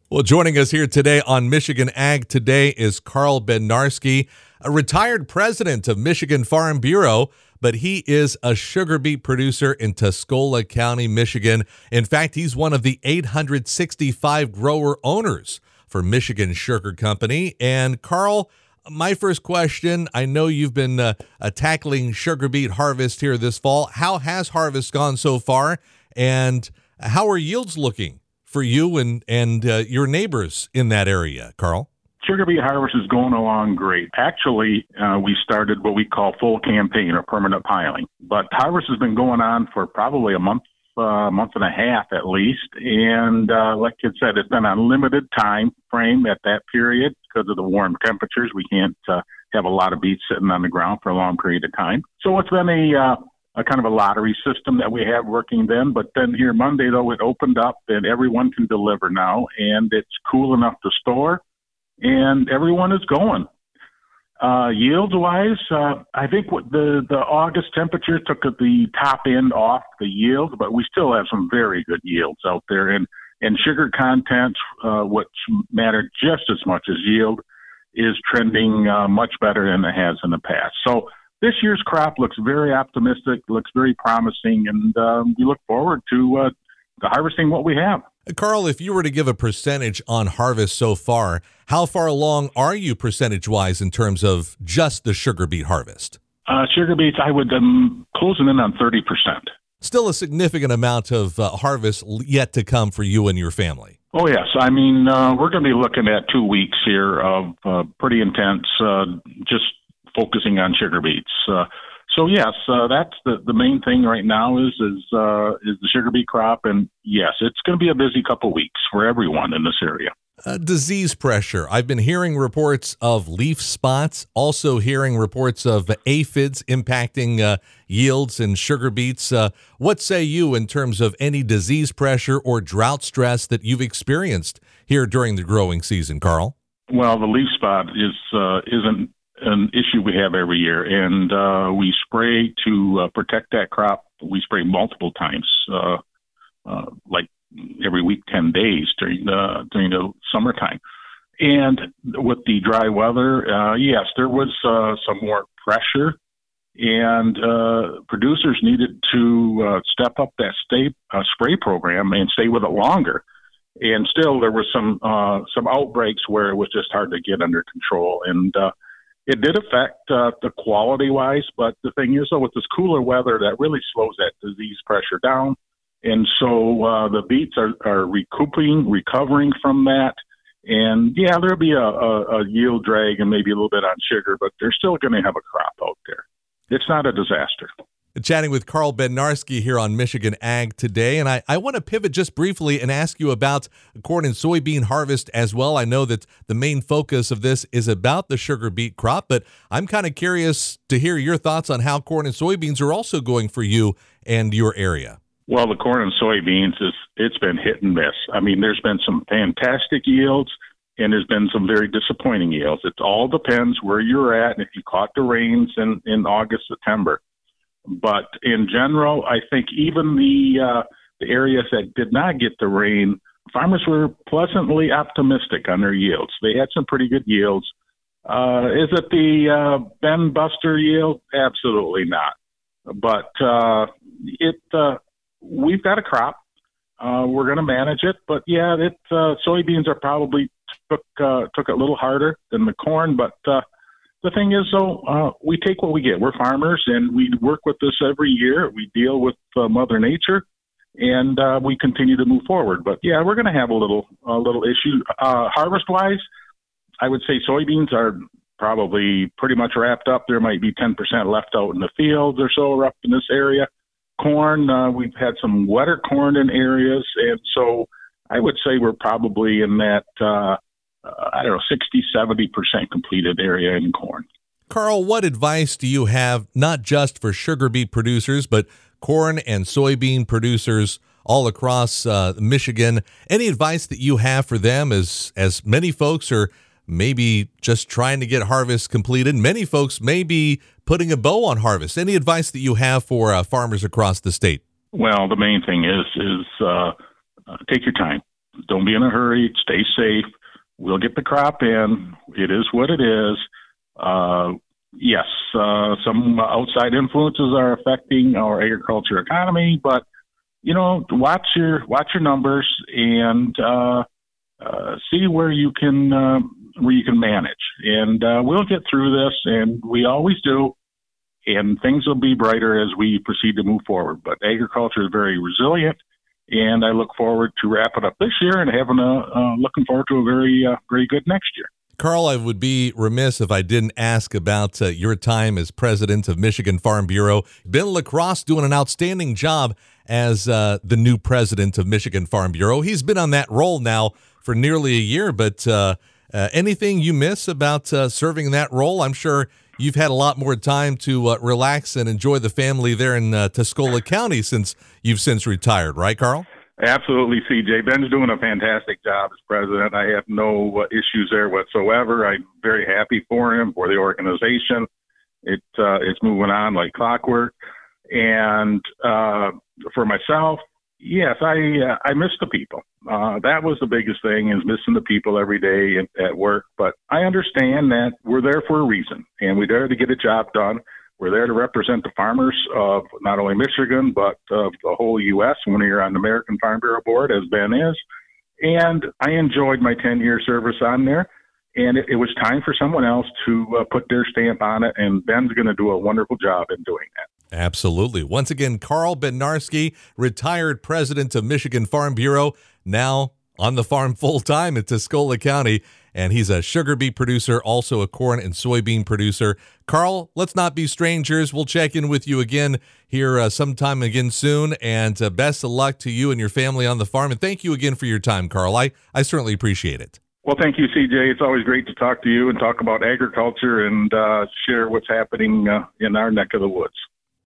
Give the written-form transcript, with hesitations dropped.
Well, joining us here today on Michigan Ag Today is Carl Bednarski, a retired president of Michigan Farm Bureau, but he is a sugar beet producer in Tuscola County, Michigan. In fact, he's one of the 865 grower owners for Michigan Sugar Company. And Carl, my first question, I know you've been tackling sugar beet harvest here this fall. How has harvest gone so far, and how are yields looking for you and your neighbors in that area, Carl? Sugar beet harvest is going along great. Actually, we started what we call full campaign or permanent piling. But harvest has been going on for probably a month and a half at least. And like you said, it's been a limited time frame at that period because of the warm temperatures. We can't have a lot of beets sitting on the ground for a long period of time. So it's been a kind of a lottery system that we have working then. But then here Monday, though, it opened up and everyone can deliver now. And it's cool enough to store. And everyone is going. Yields-wise, I think what the August temperature took the top end off the yield, but we still have some very good yields out there. And sugar content, which matter just as much as yield, is trending much better than it has in the past. So this year's crop looks very optimistic, looks very promising, and we look forward to harvesting what we have. Carl, if you were to give a percentage on harvest so far, how far along are you percentage-wise in terms of just the sugar beet harvest? Sugar beets, I would closing in on 30%. Still a significant amount of harvest yet to come for you and your family. Oh, yes. I mean, we're going to be looking at 2 weeks here of pretty intense, just focusing on sugar beets. So yes, that's the main thing right now is the sugar beet crop, and yes, it's going to be a busy couple weeks for everyone in this area. Disease pressure. I've been hearing reports of leaf spots, also hearing reports of aphids impacting yields in sugar beets. What say you in terms of any disease pressure or drought stress that you've experienced here during the growing season, Carl? Well, the leaf spot isn't an issue we have every year, and we spray to protect that crop. We spray multiple times, like every week, 10 days during the summertime. And with the dry weather, yes, there was some more pressure, and producers needed to step up that spray program and stay with it longer. And still, there were some outbreaks where it was just hard to get under control, and it did affect the quality-wise, but the thing is, though, with this cooler weather, that really slows that disease pressure down. And so the beets are recovering from that. And, yeah, there'll be a yield drag and maybe a little bit on sugar, but they're still going to have a crop out there. It's not a disaster. Chatting with Carl Bednarski here on Michigan Ag Today, and I want to pivot just briefly and ask you about corn and soybean harvest as well. I know that the main focus of this is about the sugar beet crop, but I'm kind of curious to hear your thoughts on how corn and soybeans are also going for you and your area. Well, the corn and soybeans, it's been hit and miss. I mean, there's been some fantastic yields, and there's been some very disappointing yields. It all depends where you're at and if you caught the rains in August, September. But in general, I think even the areas that did not get the rain, farmers were pleasantly optimistic on their yields. They had some pretty good yields. Is it the Ben Buster yield? Absolutely not. But we've got a crop. We're going to manage it. But yeah, soybeans are probably took it a little harder than the corn, but. The thing is, though, we take what we get. We're farmers, and we work with this every year. We deal with Mother Nature, and we continue to move forward. But, yeah, we're going to have a little issue. Harvest-wise, I would say soybeans are probably pretty much wrapped up. There might be 10% left out in the fields or so up in this area. Corn, we've had some wetter corn in areas, and so I would say we're probably in that 60-70% completed area in corn. Carl, what advice do you have, not just for sugar beet producers, but corn and soybean producers all across Michigan? Any advice that you have for them as many folks are maybe just trying to get harvest completed? Many folks may be putting a bow on harvest. Any advice that you have for farmers across the state? Well, the main thing is take your time. don't be in a hurry. Stay safe. We'll get the crop in. It is what it is. Yes, some outside influences are affecting our agriculture economy, but watch your numbers and see where you can manage. And we'll get through this, and we always do. And things will be brighter as we proceed to move forward. But agriculture is very resilient, and I look forward to wrapping up this year and looking forward to a very good next year. Carl, I would be remiss if I didn't ask about your time as president of Michigan Farm Bureau. Bill LaCrosse doing an outstanding job as the new president of Michigan Farm Bureau. He's been on that role now for nearly a year, but anything you miss about serving in that role? I'm sure you've had a lot more time to relax and enjoy the family there in Tuscola County since you've retired, right, Carl? Absolutely, CJ. Ben's doing a fantastic job as president. I have no issues there whatsoever. I'm very happy for him, for the organization. It's moving on like clockwork. And for myself, yes, I miss the people. That was the biggest thing, is missing the people every day at work. But I understand that we're there for a reason, and we're there to get a job done. We're there to represent the farmers of not only Michigan, but of the whole U.S. when you're on the American Farm Bureau Board, as Ben is. And I enjoyed my 10-year service on there. And it was time for someone else to put their stamp on it, and Ben's going to do a wonderful job in doing that. Absolutely. Once again, Carl Bednarski, retired president of Michigan Farm Bureau, now on the farm full-time in Tuscola County, and he's a sugar beet producer, also a corn and soybean producer. Carl, let's not be strangers. We'll check in with you again here sometime again soon, and best of luck to you and your family on the farm. And thank you again for your time, Carl. I certainly appreciate it. Well, thank you, CJ. It's always great to talk to you and talk about agriculture and share what's happening in our neck of the woods.